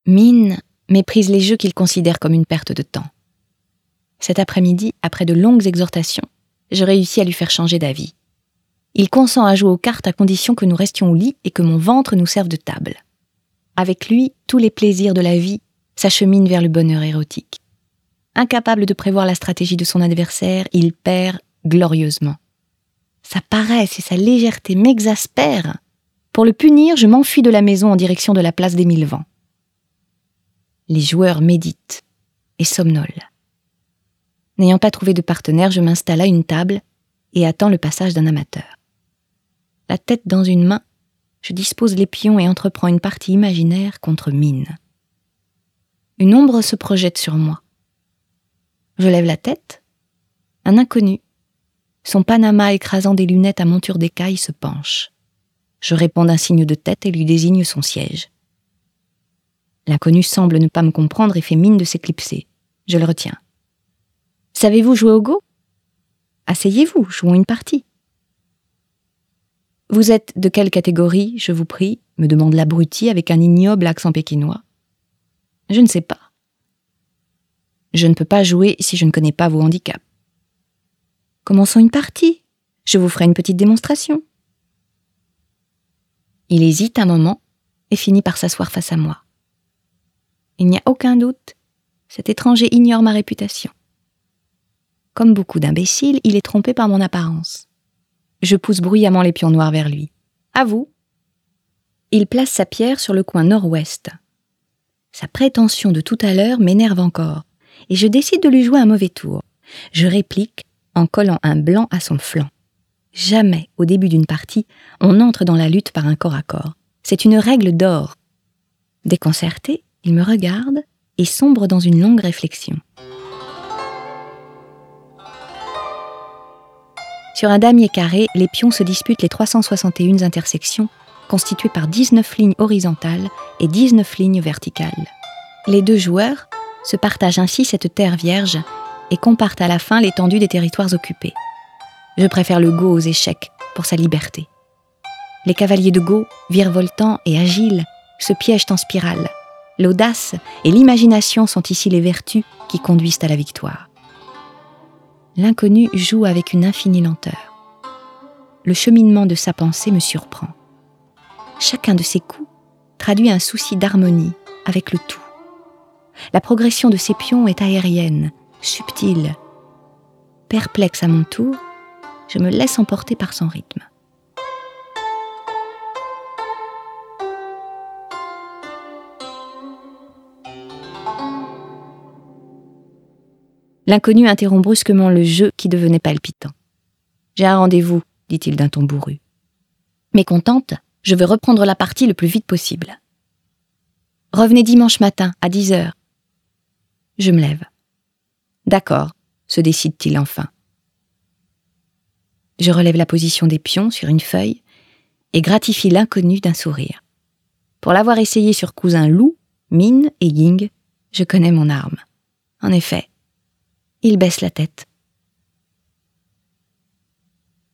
Min méprise les jeux qu'il considère comme une perte de temps. Cet après-midi, après de longues exhortations, je réussis à lui faire changer d'avis. Il consent à jouer aux cartes à condition que nous restions au lit et que mon ventre nous serve de table. Avec lui, tous les plaisirs de la vie s'acheminent vers le bonheur érotique. Incapable de prévoir la stratégie de son adversaire, il perd glorieusement. Sa paresse et sa légèreté m'exaspèrent. Pour le punir, je m'enfuis de la maison en direction de la place des Mille Vents. Les joueurs méditent et somnolent. N'ayant pas trouvé de partenaire, je m'installe à une table et attends le passage d'un amateur. La tête dans une main, je dispose les pions et entreprends une partie imaginaire contre Min. Une ombre se projette sur moi. Je lève la tête. Un inconnu, son panama écrasant des lunettes à monture d'écaille, se penche. Je réponds d'un signe de tête et lui désigne son siège. L'inconnu semble ne pas me comprendre et fait mine de s'éclipser. Je le retiens. « Savez-vous jouer au go ? Asseyez-vous, jouons une partie. »« Vous êtes de quelle catégorie, je vous prie ?» me demande l'abruti avec un ignoble accent pékinois. « Je ne sais pas. »« Je ne peux pas jouer si je ne connais pas vos handicaps. »« Commençons une partie. Je vous ferai une petite démonstration. » Il hésite un moment et finit par s'asseoir face à moi. Il n'y a aucun doute, cet étranger ignore ma réputation. Comme beaucoup d'imbéciles, il est trompé par mon apparence. Je pousse bruyamment les pions noirs vers lui. « À vous !» Il place sa pierre sur le coin nord-ouest. Sa prétention de tout à l'heure m'énerve encore, et je décide de lui jouer un mauvais tour. Je réplique en collant un blanc à son flanc. Jamais, au début d'une partie, on entre dans la lutte par un corps à corps. C'est une règle d'or. Déconcerté, il me regarde et sombre dans une longue réflexion. Sur un damier carré, les pions se disputent les 361 intersections, constituées par 19 lignes horizontales et 19 lignes verticales. Les deux joueurs se partagent ainsi cette terre vierge et comparent à la fin l'étendue des territoires occupés. Je préfère le go aux échecs pour sa liberté. Les cavaliers de go, virevoltants et agiles, se piègent en spirale. L'audace et l'imagination sont ici les vertus qui conduisent à la victoire. L'inconnu joue avec une infinie lenteur. Le cheminement de sa pensée me surprend. Chacun de ses coups traduit un souci d'harmonie avec le tout. La progression de ses pions est aérienne, subtile. Perplexe à mon tour, je me laisse emporter par son rythme. L'inconnu interrompt brusquement le jeu qui devenait palpitant. « J'ai un rendez-vous, » dit-il d'un ton bourru. Mécontente, je veux reprendre la partie le plus vite possible. « Revenez dimanche matin, à 10h. » Je me lève. « D'accord, » se décide-t-il enfin. Je relève la position des pions sur une feuille et gratifie l'inconnu d'un sourire. Pour l'avoir essayé sur cousin Loup, Min et Ying, je connais mon arme. En effet, il baisse la tête